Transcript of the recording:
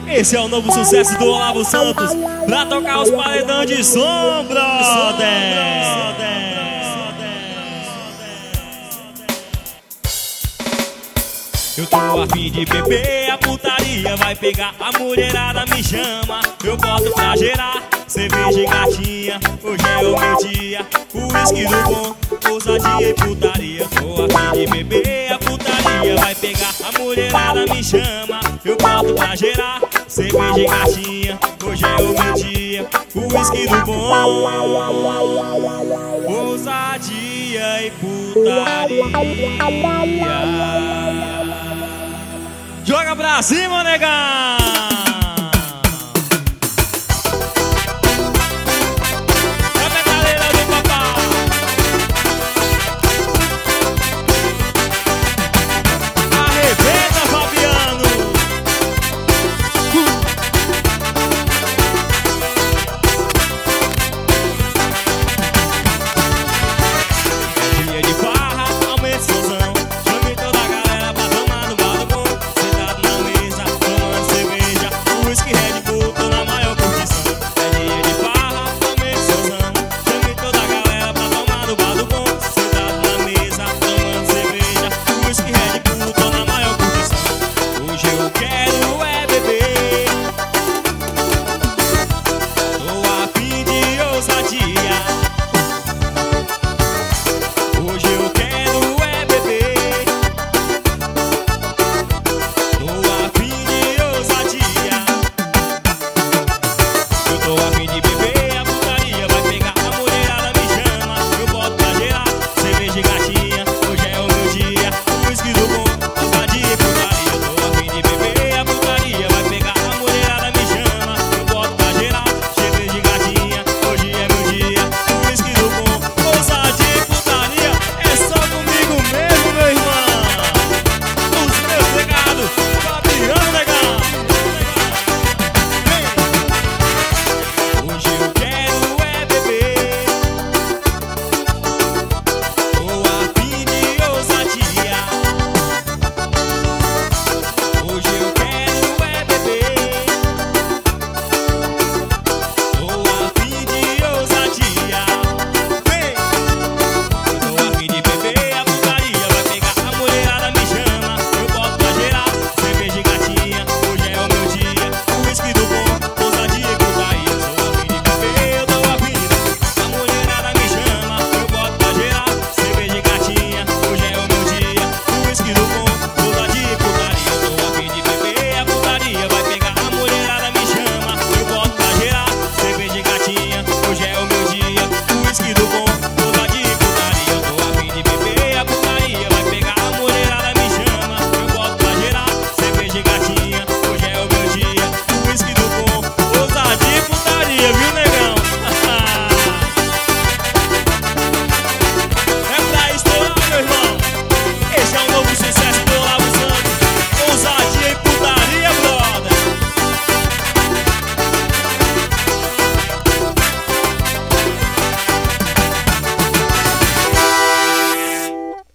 Esse é o novo sucesso do Olavo Santos pra tocar os paredão de som, brother. Eu tô a fim de beber, a putaria vai pegar, a mulherada me chama, eu boto pra gerar, cerveja e gatinha, hoje é o meu dia, o uísque do bom, ousadia e putaria. Tô a fim de beber, a putaria vai pegar, a mulherada me chama, eu boto pra gerar, cerveja e gatinha, hoje é o meu dia, o uísque do bom, ousadia e putaria. Joga pra cima, negão!